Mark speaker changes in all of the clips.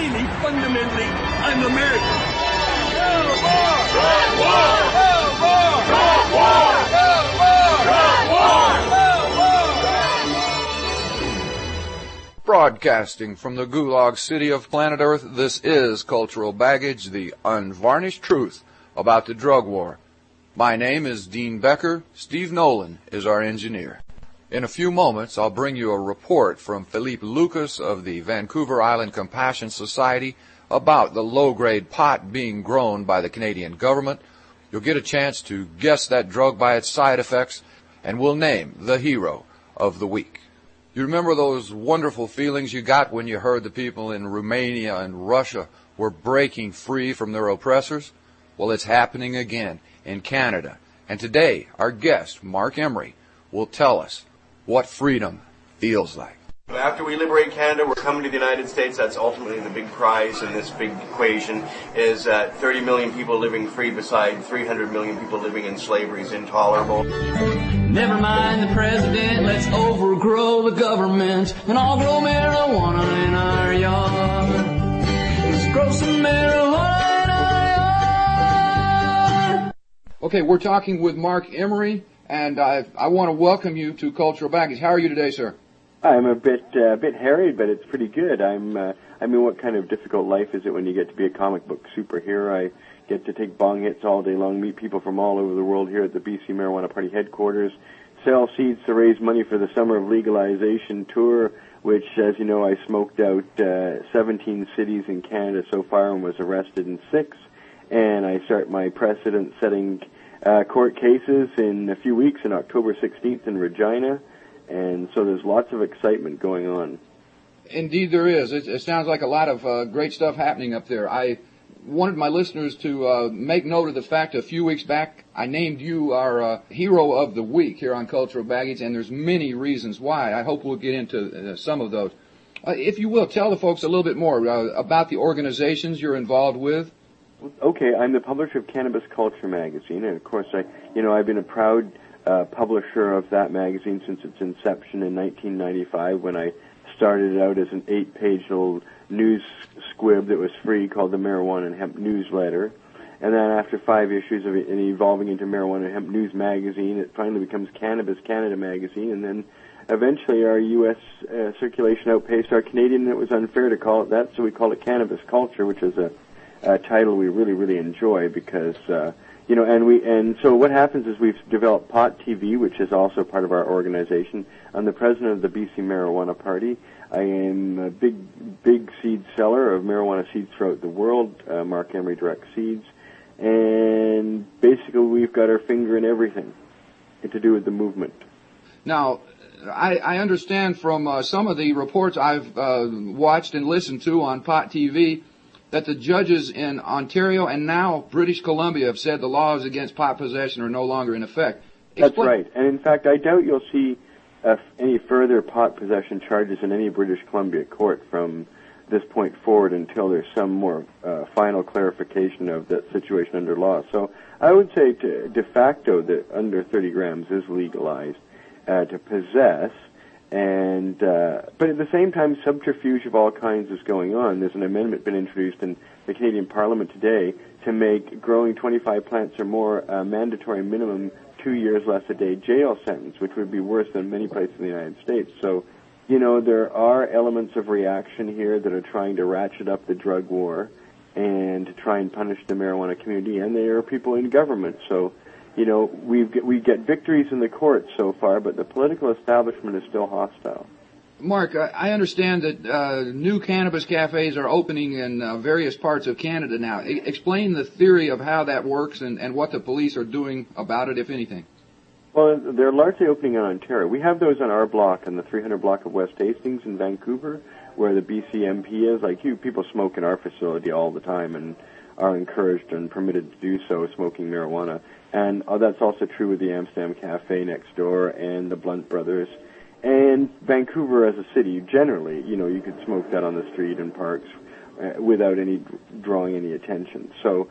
Speaker 1: really, fundamentally, I'm American.
Speaker 2: Broadcasting from the Gulag City of planet Earth, this is Cultural Baggage, the unvarnished truth about the drug war. My name is Dean Becker. Steve Nolan is our engineer. In a few moments, I'll bring you a report from Philippe Lucas of the Vancouver Island Compassion Society about the low-grade pot being grown by the Canadian government. You'll get a chance to guess that drug by its side effects, and we'll name the hero of the week. You remember those wonderful feelings you got when you heard the people in Romania and Russia were breaking free from their oppressors? Well, it's happening again in Canada. And today, our guest, Mark Emery, will tell us what freedom feels like.
Speaker 3: After we liberate Canada, we're coming to the United States. That's ultimately the big prize in this big equation, is 30 million people living free beside 300 million people living in slavery is intolerable.
Speaker 4: Never mind the president, let's overgrow the government and all grow marijuana in our yard. Let's grow some marijuana in our yard.
Speaker 2: Okay, we're talking with Mark Emery, and I want to welcome you to Cultural Baggage. How are you today, sir?
Speaker 5: I'm a bit harried, but it's pretty good. I mean, what kind of difficult life is it when you get to be a comic book superhero? I get to take bong hits all day long, meet people from all over the world here at the BC Marijuana Party headquarters, sell seeds to raise money for the Summer of Legalization tour, which, as you know, I smoked out 17 cities in Canada so far and was arrested in 6. And I start my precedent-setting court cases in a few weeks, on October 16th in Regina. And so there's lots of excitement going on.
Speaker 2: Indeed there is. It sounds like a lot of great stuff happening up there. I wanted my listeners to make note of the fact a few weeks back I named you our hero of the week here on Cultural Baggage, and there's many reasons why. I hope we'll get into some of those. If you will, tell the folks a little bit more about the organizations you're involved with.
Speaker 5: Okay, I'm the publisher of Cannabis Culture magazine, and of course I've been a proud publisher of that magazine since its inception in 1995, when I started out as an 8-page little news squib that was free called the Marijuana and Hemp Newsletter. And then after 5 issues of it evolving into Marijuana and Hemp News magazine, it finally becomes Cannabis Canada magazine, and then eventually our U.S. circulation outpaced our Canadian, and it was unfair to call it that, so we call it Cannabis Culture, which is a title we really, really enjoy because and so what happens is we've developed Pot TV, which is also part of our organization. I'm the president of the BC Marijuana Party. I am a big seed seller of marijuana seeds throughout the world, Mark Emery Direct Seeds. And basically we've got our finger in everything to do with the movement.
Speaker 2: Now, I understand from some of the reports I've watched and listened to on Pot TV that the judges in Ontario and now British Columbia have said the laws against pot possession are no longer in effect.
Speaker 5: That's right. And in fact, I doubt you'll see any further pot possession charges in any British Columbia court from this point forward until there's some more final clarification of that situation under law. So I would say de facto that under 30 grams is legalized to possess. And but at the same time, subterfuge of all kinds is going on. There's an amendment been introduced in the Canadian Parliament today to make growing 25 plants or more a mandatory minimum 2 years less a day jail sentence, which would be worse than many places in the United States. So, there are elements of reaction here that are trying to ratchet up the drug war and to try and punish the marijuana community, and there are people in government. So, we get victories in the courts so far, but the political establishment is still hostile.
Speaker 2: Mark, I understand that new cannabis cafes are opening in various parts of Canada now. Explain the theory of how that works and what the police are doing about it, if anything.
Speaker 5: Well, they're largely opening in Ontario. We have those on our block, on the 300 block of West Hastings in Vancouver, where the BC MP is. Like you, people smoke in our facility all the time and are encouraged and permitted to do so, smoking marijuana. And that's also true with the Amsterdam Cafe next door and the Blunt Brothers. And Vancouver as a city, generally, you could smoke that on the street in parks without drawing any attention. So,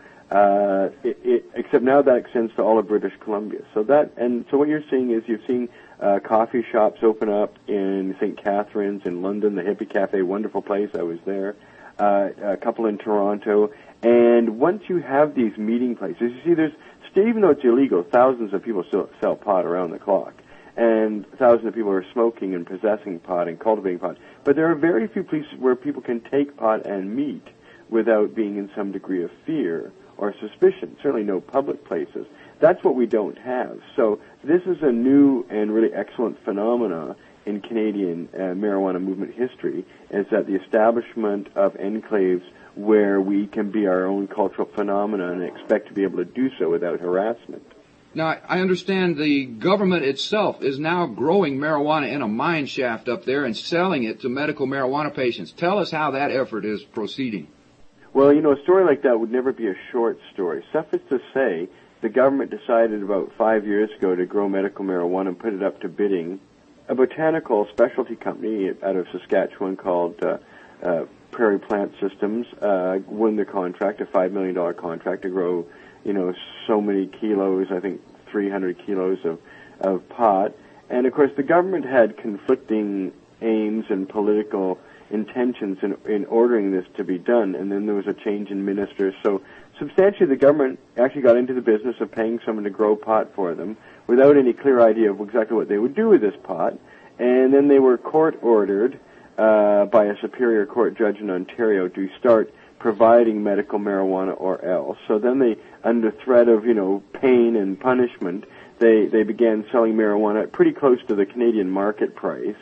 Speaker 5: except now that extends to all of British Columbia. So what you're seeing is you're seeing coffee shops open up in St. Catharines in London, the Hippie Cafe, wonderful place. I was there. a couple in Toronto. And once you have these meeting places, you see even though it's illegal, thousands of people still sell pot around the clock. And thousands of people are smoking and possessing pot and cultivating pot. But there are very few places where people can take pot and meet without being in some degree of fear or suspicion. Certainly no public places. That's what we don't have. So this is a new and really excellent phenomena in Canadian marijuana movement history, is that the establishment of enclaves where we can be our own cultural phenomena and expect to be able to do so without harassment.
Speaker 2: Now, I understand the government itself is now growing marijuana in a mine shaft up there and selling it to medical marijuana patients. Tell us how that effort is proceeding.
Speaker 5: Well, a story like that would never be a short story. Suffice to say, the government decided about 5 years ago to grow medical marijuana and put it up to bidding. A botanical specialty company out of Saskatchewan called Prairie Plant Systems won the contract, a $5 million contract to grow, so many kilos, I think 300 kilos of pot. And of course the government had conflicting aims and political intentions in ordering this to be done, and then there was a change in ministers. So substantially the government actually got into the business of paying someone to grow pot for them without any clear idea of exactly what they would do with this pot. And then they were court-ordered by a superior court judge in Ontario to start providing medical marijuana or else. So then they, under threat of, pain and punishment, they began selling marijuana at pretty close to the Canadian market price.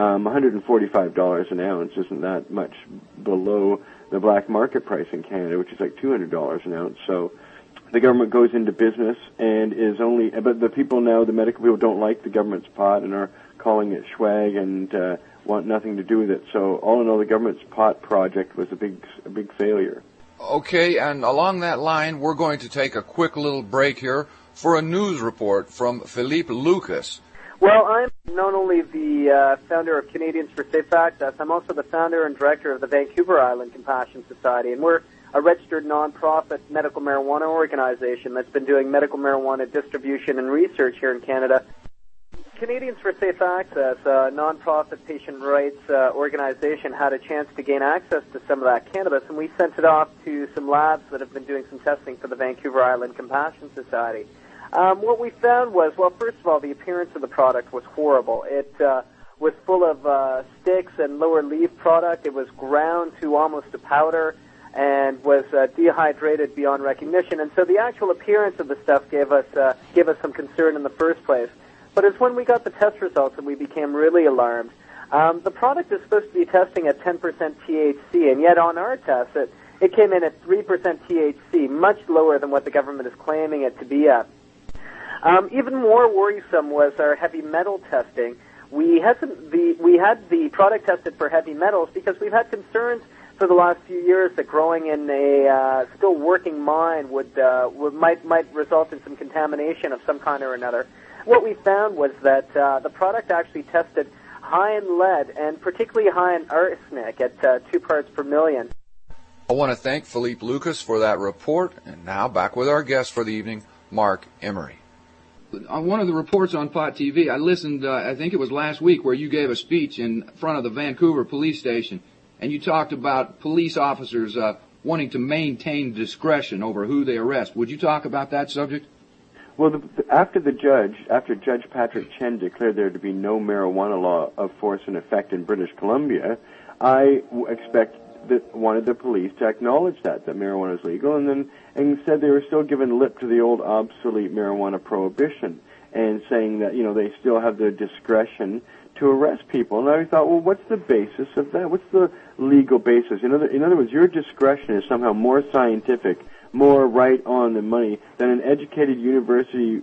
Speaker 5: $145 an ounce isn't that much below the black market price in Canada, which is like $200 an ounce. So the government goes into business and but the people now, the medical people, don't like the government's pot and are calling it swag and want nothing to do with it. So all in all, the government's pot project was a big failure.
Speaker 2: Okay, and along that line, we're going to take a quick little break here for a news report from Philippe Lucas.
Speaker 6: Well, I'm not only the founder of Canadians for Safe Access, I'm also the founder and director of the Vancouver Island Compassion Society, and we're a registered non-profit medical marijuana organization that's been doing medical marijuana distribution and research here in Canada. Canadians for Safe Access, a non-profit patient rights organization, had a chance to gain access to some of that cannabis, and we sent it off to some labs that have been doing some testing for the Vancouver Island Compassion Society. What we found was, well, first of all, the appearance of the product was horrible. It was full of sticks and lower leaf product. It was ground to almost a powder and was dehydrated beyond recognition. And so the actual appearance of the stuff gave us some concern in the first place. But it's when we got the test results that we became really alarmed. The product is supposed to be testing at 10% THC, and yet on our test, it came in at 3% THC, much lower than what the government is claiming it to be at. Even more worrisome was our heavy metal testing. We had the product tested for heavy metals because we've had concerns for the last few years that growing in a still working mine might result in some contamination of some kind or another. What we found was that the product actually tested high in lead and particularly high in arsenic at 2 parts per million.
Speaker 2: I want to thank Philippe Lucas for that report, and now back with our guest for the evening, Mark Emery. On one of the reports on Pot TV, I listened, I think it was last week, where you gave a speech in front of the Vancouver police station, and you talked about police officers wanting to maintain discretion over who they arrest. Would you talk about that subject?
Speaker 5: Well, after Judge Patrick Chen declared there to be no marijuana law of force in effect in British Columbia, I wanted the police to acknowledge that marijuana is legal, and said they were still giving lip to the old obsolete marijuana prohibition and saying that, they still have the discretion to arrest people. And I thought, well, what's the basis of that? What's the legal basis? In other words, your discretion is somehow more scientific, more right on the money than an educated university,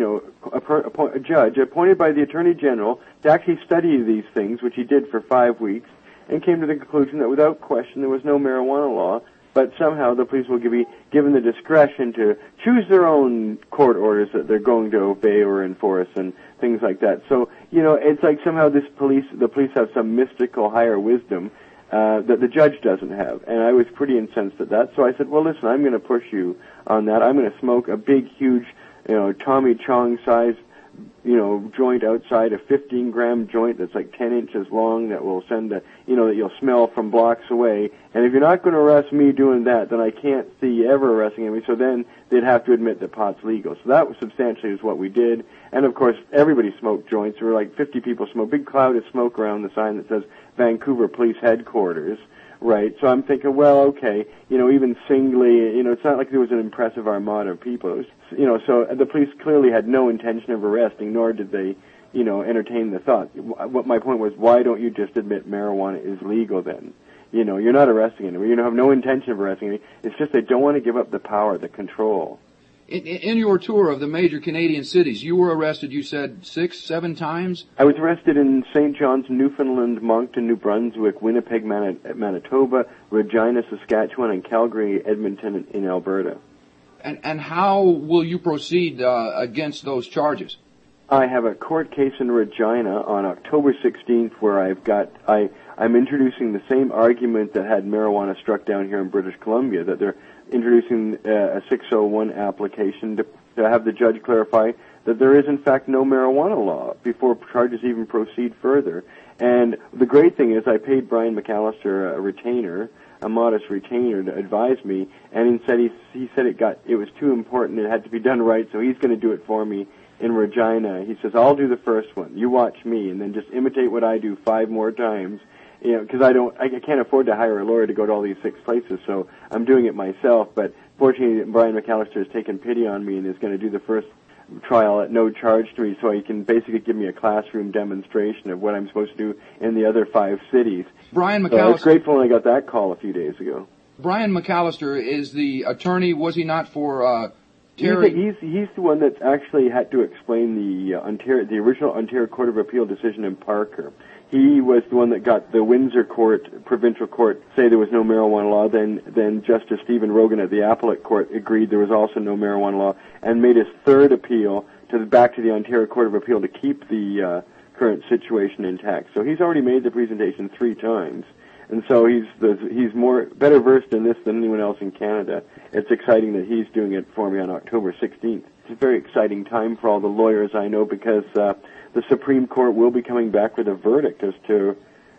Speaker 5: a judge appointed by the Attorney General to actually study these things, which he did for 5 weeks, and came to the conclusion that without question there was no marijuana law, but somehow the police will be given the discretion to choose their own court orders that they're going to obey or enforce and things like that. So, it's like somehow the police have some mystical higher wisdom that the judge doesn't have. And I was pretty incensed at that. So I said, well, listen, I'm going to push you on that. I'm going to smoke a big, huge, Tommy Chong-sized joint outside, a 15-gram joint that's like 10 inches long that will send that you'll smell from blocks away. And if you're not going to arrest me doing that, then I can't see you ever arresting me. So then they'd have to admit that pot's legal. So that was substantially what we did. And of course, everybody smoked joints. There were like 50 people smoke, big cloud of smoke around the sign that says Vancouver Police Headquarters. Right, so I'm thinking, well, okay, even singly, it's not like there was an impressive armada of people. It was, so the police clearly had no intention of arresting, nor did they, entertain the thought. What my point was, why don't you just admit marijuana is legal then? You're not arresting anyone. You have no intention of arresting anyone. It's just they don't want to give up the power, the control.
Speaker 2: In your tour of the major Canadian cities, you were arrested, you said, 6, 7 times?
Speaker 5: I was arrested in St. John's, Newfoundland, Moncton, New Brunswick, Winnipeg, Manitoba, Regina, Saskatchewan, and Calgary, Edmonton, in Alberta.
Speaker 2: And how will you proceed against those charges?
Speaker 5: I have a court case in Regina on October 16th where I'm introducing the same argument that had marijuana struck down here in British Columbia, that they're introducing a 601 application to have the judge clarify that there is in fact no marijuana law before charges even proceed further. And the great thing is I paid Brian McAllister a retainer, a modest retainer, to advise me, and he said it was too important, it had to be done right, so he's going to do it for me in Regina. He says, I'll do the first one, you watch me, and then just imitate what I do 5 more times. Because I can't afford to hire a lawyer to go to all these 6 places, so I'm doing it myself. But fortunately, Brian McAllister has taken pity on me and is going to do the first trial at no charge to me, so he can basically give me a classroom demonstration of what I'm supposed to do in the other 5 cities.
Speaker 2: Brian McAllister.
Speaker 5: So I was grateful when I got that call a few days ago.
Speaker 2: Brian McAllister is the attorney, was he not, for Terry?
Speaker 5: He's the one that actually had to explain the original Ontario Court of Appeal decision in Parker. He was the one that got the Windsor Court, provincial court, say there was no marijuana law. Then Justice Stephen Rogan at the Appellate Court agreed there was also no marijuana law, and made his 3rd appeal back to the Ontario Court of Appeal to keep the current situation intact. So he's already made the presentation 3 times, and so he's better versed in this than anyone else in Canada. It's exciting that he's doing it for me on October 16th. It's a very exciting time for all the lawyers I know, because the Supreme Court will be coming back with a verdict as to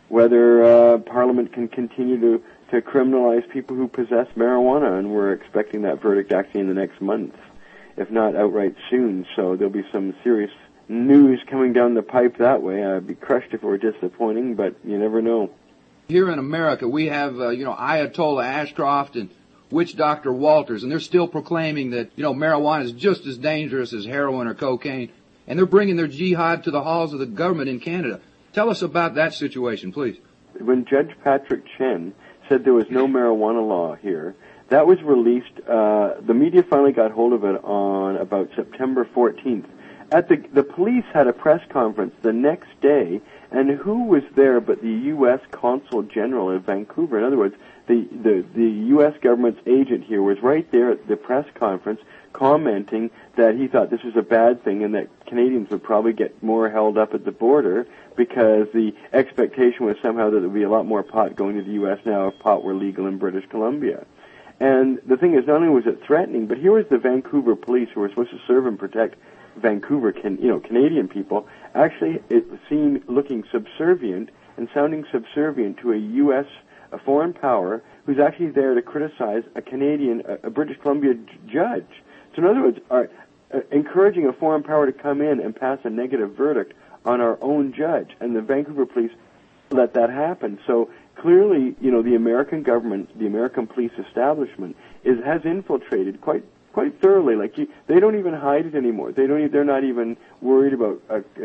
Speaker 5: whether Parliament can continue to criminalize people who possess marijuana, and we're expecting that verdict actually in the next month, if not outright soon. So there'll be some serious news coming down the pipe that way. I'd be crushed if it were disappointing, but you never know.
Speaker 2: Here in America, we have, Ayatollah Ashcroft and witch Dr. Walters, and they're still proclaiming that, marijuana is just as dangerous as heroin or cocaine. And they're bringing their jihad to the halls of the government in Canada. Tell us about that situation, please.
Speaker 5: When Judge Patrick Chen said there was no marijuana law here, that was released, the media finally got hold of it on about September 14th. The police had a press conference the next day, and who was there but the U.S. Consul General in Vancouver? In other words, the U.S. government's agent here was right there at the press conference, commenting that he thought this was a bad thing and that Canadians would probably get more held up at the border because the expectation was somehow that there would be a lot more pot going to the U.S. now if pot were legal in British Columbia. And the thing is, not only was it threatening, but here was the Vancouver police, who were supposed to serve and protect Vancouver, Canadian people, actually it seemed looking subservient and sounding subservient to a foreign power who's actually there to criticize a British Columbia judge. So in other words, encouraging a foreign power to come in and pass a negative verdict on our own judge, and the Vancouver police let that happen. So clearly, the American government, the American police establishment, has infiltrated quite thoroughly. They don't even hide it anymore. They're not even worried about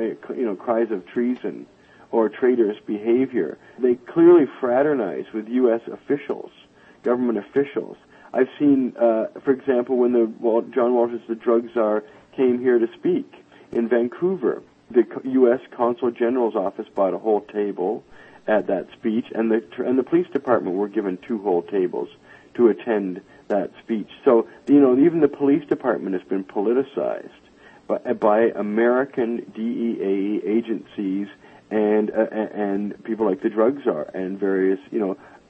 Speaker 5: cries of treason or traitorous behavior. They clearly fraternize with U.S. officials, government officials. I've seen, for example, when John Walters, the drug czar, came here to speak in Vancouver, the U.S. Consul General's office bought a whole table at that speech, and the police department were given 2 whole tables to attend that speech. So, even the police department has been politicized by American DEA agencies and people like the drug czar and various,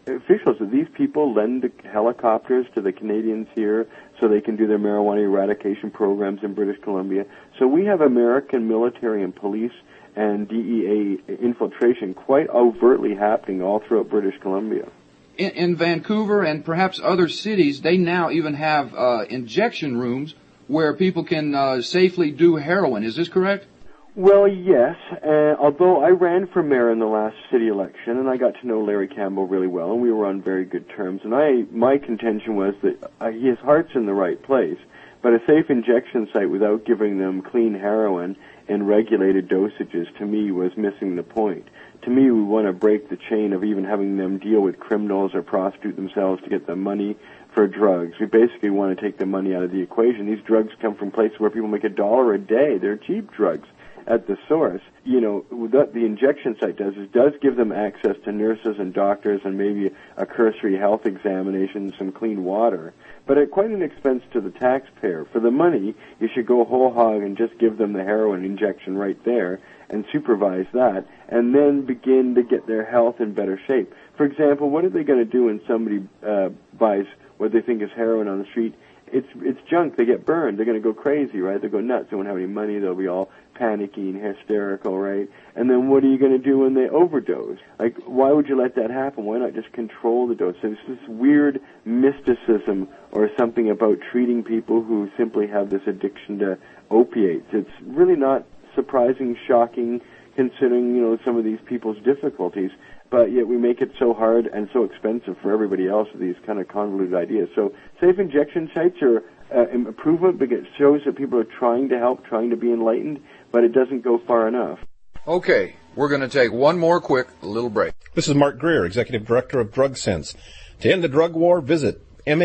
Speaker 5: officials that these people lend the helicopters to the Canadians here so they can do their marijuana eradication programs in British Columbia. So we have American military and police and DEA infiltration quite overtly happening all throughout British Columbia.
Speaker 2: In Vancouver and perhaps other cities, they now even have injection rooms where people can safely do heroin. Is this correct?
Speaker 5: Well, yes. Although I ran for mayor in the last city election, and I got to know Larry Campbell really well, and we were on very good terms. And my contention was that his heart's in the right place, but a safe injection site without giving them clean heroin in regulated dosages, to me, was missing the point. To me, we want to break the chain of even having them deal with criminals or prostitute themselves to get the money for drugs. We basically want to take the money out of the equation. These drugs come from places where people make $1 a day. They're cheap drugs at the source. You know, what the injection site does is does give them access to nurses and doctors and maybe a cursory health examination and some clean water, but at quite an expense to the taxpayer. For the money, you should go whole hog and just give them the heroin injection right there and supervise that, and then begin to get their health in better shape. For example, what are they going to do when somebody buys what they think is heroin on the street? It's junk. They get burned. They're going to go crazy, right? They'll go nuts. They won't have any money. They'll be all panicky and hysterical, right? And then what are you going to do when they overdose? Like, why would you let that happen? Why not just control the dose? There's this weird mysticism or something about treating people who simply have this addiction to opiates. It's really not surprising, shocking, considering, you know, some of these people's difficulties, but yet we make it so hard and so expensive for everybody else with these kind of convoluted ideas. So safe injection sites are improvement because it shows that people are trying to help, trying to be enlightened, but it doesn't go far enough.
Speaker 2: Okay, we're going to take one more quick little break.
Speaker 7: This is Mark Greer, Executive Director of DrugSense. To end the drug war, visit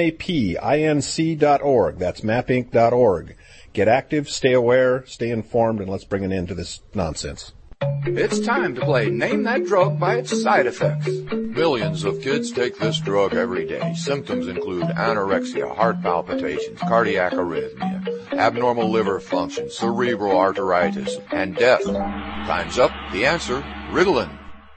Speaker 7: mapinc.org. That's mapinc.org. Get active, stay aware, stay informed, and let's bring an end to this nonsense.
Speaker 2: It's time to play Name That Drug by its side effects. Millions of kids take this drug every day. Symptoms include anorexia, heart palpitations, cardiac arrhythmia, abnormal liver function, cerebral arteritis, and death. Time's up. The answer, Ritalin.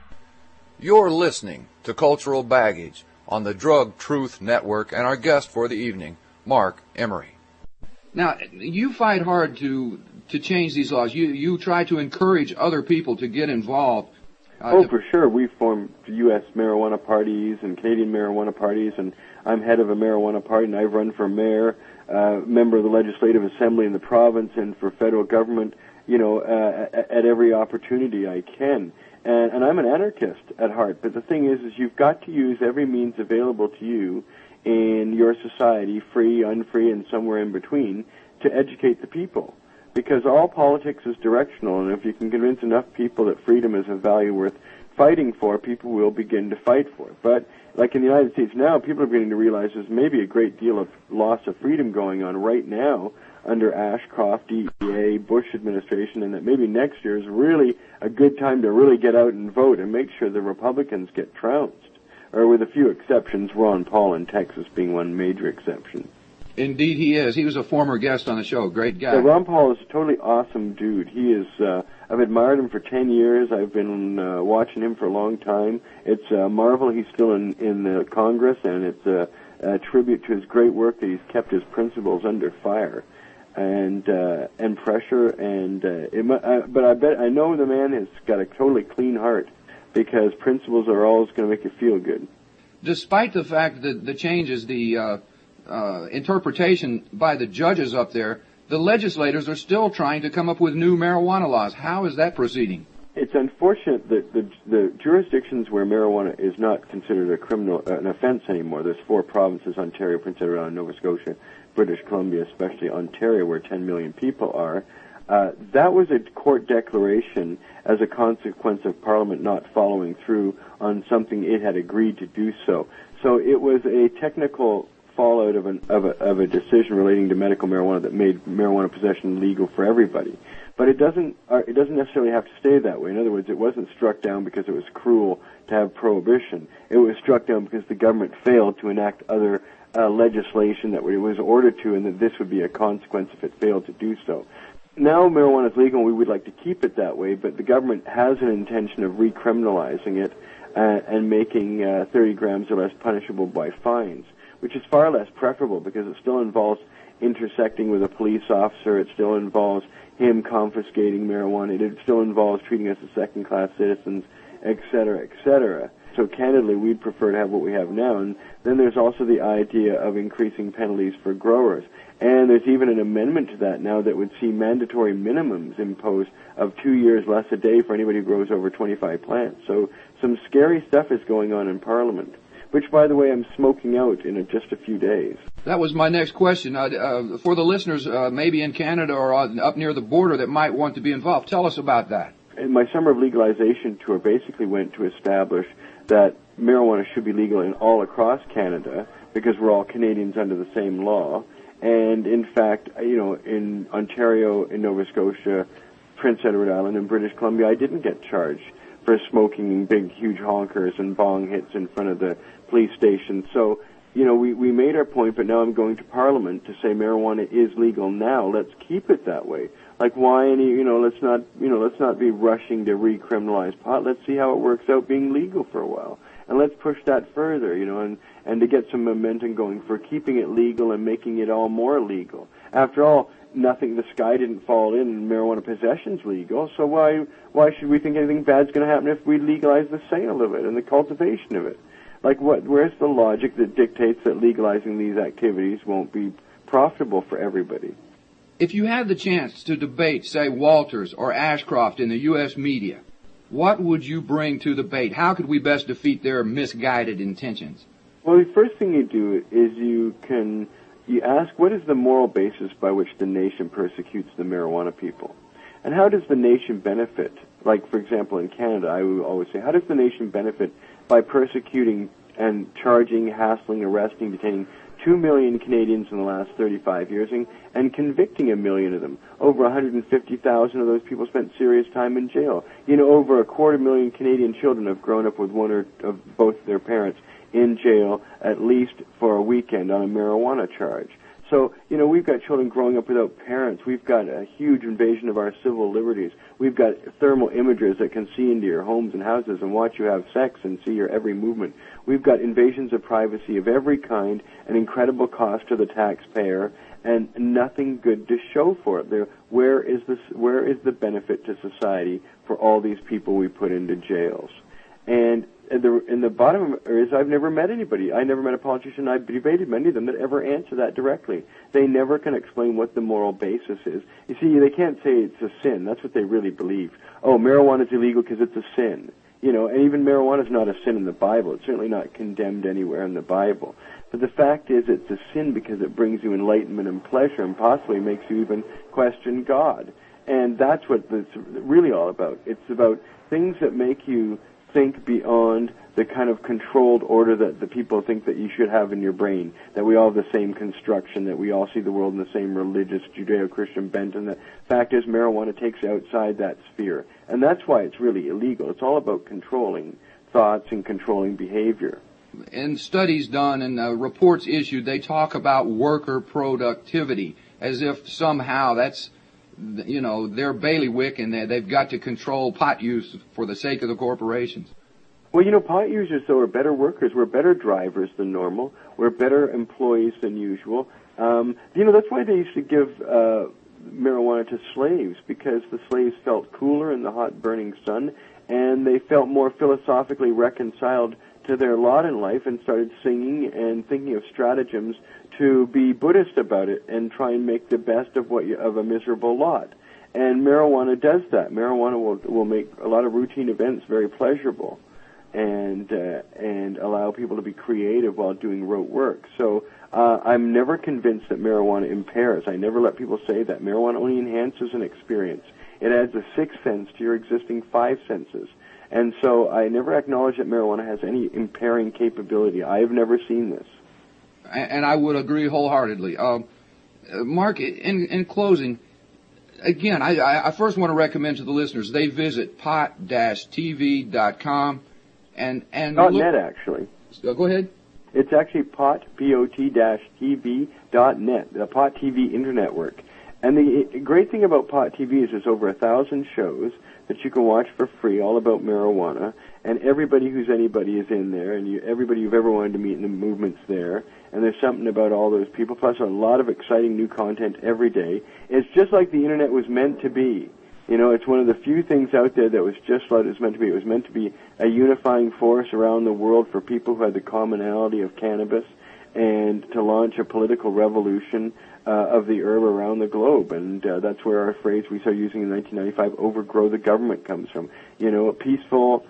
Speaker 2: You're listening to Cultural Baggage on the Drug Truth Network, and our guest for the evening, Mark Emery. Now, you fight hard to change these laws. You try to encourage other people to get involved.
Speaker 5: For sure. We formed U.S. marijuana parties and Canadian marijuana parties, and I'm head of a marijuana party, and I've run for mayor, member of the Legislative Assembly in the province, and for federal government, you know, at every opportunity I can. And I'm an anarchist at heart, but the thing is you've got to use every means available to you in your society, free, unfree, and somewhere in between, to educate the people. Because all politics is directional, and if you can convince enough people that freedom is a value worth fighting for, people will begin to fight for it. But like in the United States now, people are beginning to realize there's maybe a great deal of loss of freedom going on right now under Ashcroft, DEA, Bush administration, and that maybe next year is really a good time to really get out and vote and make sure the Republicans get trounced. Or with a few exceptions, Ron Paul in Texas being one major exception.
Speaker 2: Indeed he is. He was a former guest on the show. Great guy.
Speaker 5: Yeah, Ron Paul is a totally awesome dude. He is, I've admired him for 10 years. I've been watching him for a long time. It's a marvel he's still in Congress, and it's a tribute to his great work that he's kept his principles under fire and pressure. But I know the man has got a totally clean heart, because principles are always going to make you feel good.
Speaker 2: Despite the fact that the changes, the interpretation by the judges up there, the legislators are still trying to come up with new marijuana laws. How is that proceeding?
Speaker 5: It's unfortunate that the jurisdictions where marijuana is not considered an offense anymore, there's 4 provinces, Ontario, Prince Edward Island, Nova Scotia, British Columbia, especially Ontario, where 10 million people are. That was a court declaration as a consequence of Parliament not following through on something it had agreed to do so. So it was a technical fallout of a decision relating to medical marijuana that made marijuana possession legal for everybody. But it doesn't necessarily have to stay that way. In other words, it wasn't struck down because it was cruel to have prohibition. It was struck down because the government failed to enact other legislation that it was ordered to, and that this would be a consequence if it failed to do so. Now marijuana is legal, and we would like to keep it that way, but the government has an intention of recriminalizing it and making 30 grams or less punishable by fines, which is far less preferable because it still involves intersecting with a police officer. It still involves him confiscating marijuana. It still involves treating us as second-class citizens, et cetera, et cetera. So candidly, we'd prefer to have what we have now. And then there's also the idea of increasing penalties for growers. And there's even an amendment to that now that would see mandatory minimums imposed of 2 years less a day for anybody who grows over 25 plants. So some scary stuff is going on in Parliament, which, by the way, I'm smoking out in just a few days.
Speaker 2: That was my next question. For the listeners, maybe in Canada or up near the border that might want to be involved, tell us about that.
Speaker 5: And my Summer of Legalization tour basically went to establish that marijuana should be legal in all across Canada because we're all Canadians under the same law. And in fact, in Ontario, in Nova Scotia, Prince Edward Island, and British Columbia, I didn't get charged for smoking big, huge honkers and bong hits in front of the police station. So, we made our point, but now I'm going to Parliament to say marijuana is legal now. Let's keep it that way. Like, why let's not be rushing to recriminalize pot. Let's see how it works out being legal for a while. And let's push that further, and to get some momentum going for keeping it legal and making it all more legal. After all, the sky didn't fall in and marijuana possession's legal, so why should we think anything bad's going to happen if we legalize the sale of it and the cultivation of it? Like, where's the logic that dictates that legalizing these activities won't be profitable for everybody?
Speaker 2: If you had the chance to debate, say, Walters or Ashcroft in the U.S. media, what would you bring to the debate? How could we best defeat their misguided intentions?
Speaker 5: Well, the first thing you do is you ask, what is the moral basis by which the nation persecutes the marijuana people? And how does the nation benefit? Like, for example, in Canada, I would always say, how does the nation benefit by persecuting and charging, hassling, arresting, detaining 2 million Canadians in the last 35 years and convicting 1 million of them? Over 150,000 of those people spent serious time in jail. Over 250,000 Canadian children have grown up with one or of both their parents in jail, at least for a weekend on a marijuana charge. So, we've got children growing up without parents. We've got a huge invasion of our civil liberties. We've got thermal imagers that can see into your homes and houses and watch you have sex and see your every movement. We've got invasions of privacy of every kind, an incredible cost to the taxpayer, and nothing good to show for it. Where is the benefit to society for all these people we put into jails? And in the bottom is I've never met anybody. I never met a politician. I've debated many of them that ever answer that directly. They never can explain what the moral basis is. You see, they can't say it's a sin. That's what they really believe. Oh, marijuana is illegal because it's a sin. And even marijuana is not a sin in the Bible. It's certainly not condemned anywhere in the Bible. But the fact is it's a sin because it brings you enlightenment and pleasure and possibly makes you even question God. And that's what it's really all about. It's about things that make you think beyond the kind of controlled order that the people think that you should have in your brain, that we all have the same construction, that we all see the world in the same religious Judeo-Christian bent, and the fact is marijuana takes you outside that sphere. And that's why it's really illegal. It's all about controlling thoughts and controlling behavior.
Speaker 2: In studies done and reports issued, they talk about worker productivity as if somehow that's their bailiwick, and they've got to control pot use for the sake of the corporations.
Speaker 5: Well, pot users, though, are better workers. We're better drivers than normal. We're better employees than usual. That's why they used to give marijuana to slaves, because the slaves felt cooler in the hot, burning sun, and they felt more philosophically reconciled to their lot in life and started singing and thinking of stratagems to be Buddhist about it and try and make the best of a miserable lot. And marijuana does that. Marijuana will make a lot of routine events very pleasurable and allow people to be creative while doing rote work. So I'm never convinced that marijuana impairs. I never let people say that. Marijuana only enhances an experience. It adds a sixth sense to your existing five senses. And so I never acknowledge that marijuana has any impairing capability. I have never seen this.
Speaker 2: And I would agree wholeheartedly. Mark, in closing, again, I first want to recommend to the listeners they visit pot-tv.com and
Speaker 5: .net, actually.
Speaker 2: Go ahead.
Speaker 5: It's actually pot-tv.net, the Pot TV Internetwork. And the great thing about Pot TV is there's over 1,000 shows that you can watch for free, all about marijuana. and everybody who's anybody is in there, and everybody you've ever wanted to meet in the movement's there, and there's something about all those people, plus a lot of exciting new content every day. It's just like the Internet was meant to be. You know, it's one of the few things out there that was just like it was meant to be. It was meant to be a unifying force around the world for people who had the commonality of cannabis, and to launch a political revolution of the herb around the globe. And that's where our phrase we started using in 1995, overgrow the government, comes from. You know, a peaceful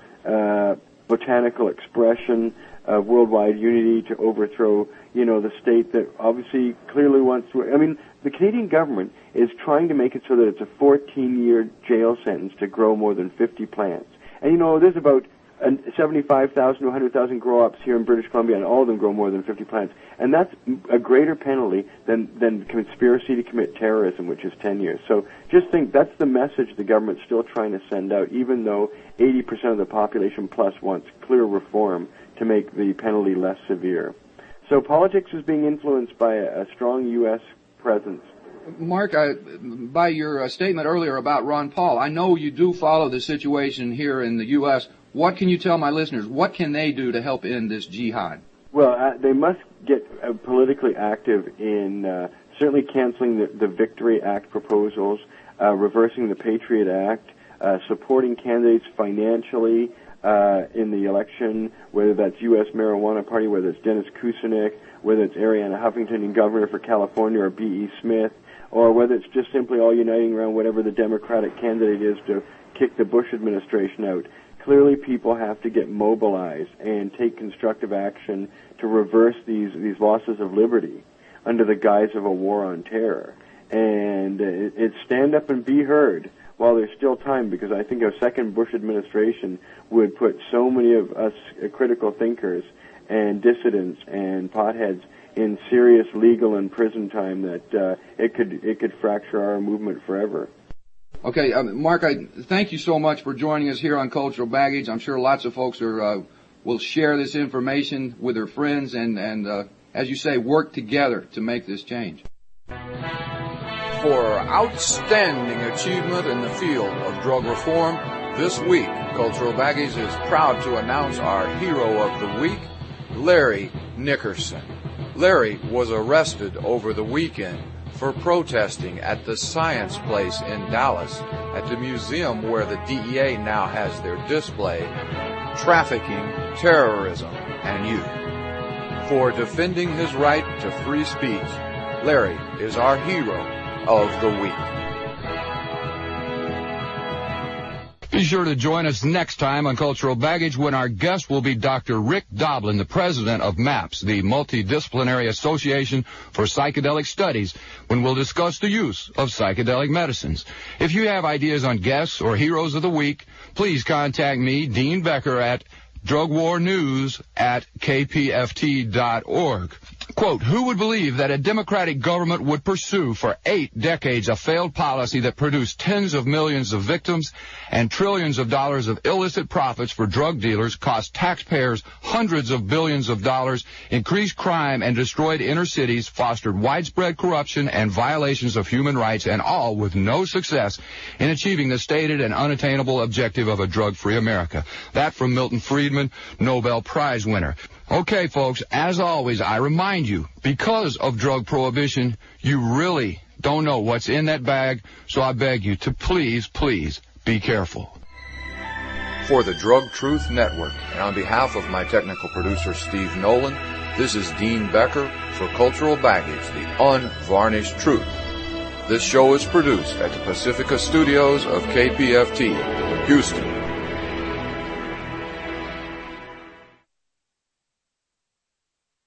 Speaker 5: botanical expression of worldwide unity to overthrow, you know, the state that obviously clearly wants to. I mean, the Canadian government is trying to make it so that it's a 14-year jail sentence to grow more than 50 plants. And, you know, there's about 75,000 to 100,000 grow-ops here in British Columbia, and all of them grow more than 50 plants. And that's a greater penalty than conspiracy to commit terrorism, which is 10 years. So just think, that's the message the government's still trying to send out, even though 80% of the population plus wants clear reform to make the penalty less severe. So politics is being influenced by a strong U.S. presence.
Speaker 2: Mark, by your statement earlier about Ron Paul, I know you do follow the situation here in the U.S. What can you tell my listeners? What can they do to help end this jihad?
Speaker 5: Well, they must get politically active in certainly canceling the Victory Act proposals, reversing the Patriot Act, supporting candidates financially in the election, whether that's U.S. Marijuana Party, whether it's Dennis Kucinich, whether it's Arianna Huffington, governor for California, or B.E. Smith, or whether it's just simply all uniting around whatever the Democratic candidate is to kick the Bush administration out. Clearly, people have to get mobilized and take constructive action to reverse these losses of liberty under the guise of a war on terror. And it's stand up and be heard while there's still time, because I think a second Bush administration would put so many of us critical thinkers and dissidents and potheads in serious legal and prison time that it could fracture our movement forever.
Speaker 2: Okay, Mark, I thank you so much for joining us here on Cultural Baggage. I'm sure lots of folks will share this information with their friends and as you say, work together to make this change. For outstanding achievement in the field of drug reform, this week, Cultural Baggage is proud to announce our hero of the week, Larry Nickerson. Larry was arrested over the weekend for protesting at the Science Place in Dallas, at the museum where the DEA now has their display, Trafficking, Terrorism, and Youth. For defending his right to free speech, Larry is our hero of the week. Be sure to join us next time on Cultural Baggage when our guest will be Dr. Rick Doblin, the president of MAPS, the Multidisciplinary Association for Psychedelic Studies, when we'll discuss the use of psychedelic medicines. If you have ideas on guests or heroes of the week, please contact me, Dean Becker, at drugwarnews@kpft.org. Quote, who would believe that a democratic government would pursue for 8 decades a failed policy that produced tens of millions of victims and trillions of dollars of illicit profits for drug dealers, cost taxpayers hundreds of billions of dollars, increased crime, and destroyed inner cities, fostered widespread corruption and violations of human rights, and all with no success in achieving the stated and unattainable objective of a drug-free America? That from Milton Friedman, Nobel Prize winner. Okay, folks, as always, I remind you, because of drug prohibition, you really don't know what's in that bag, so I beg you to please, please be careful. For the Drug Truth Network, and on behalf of my technical producer, Steve Nolan, this is Dean Becker for Cultural Baggage, the unvarnished truth. This show is produced at the Pacifica Studios of KPFT, Houston,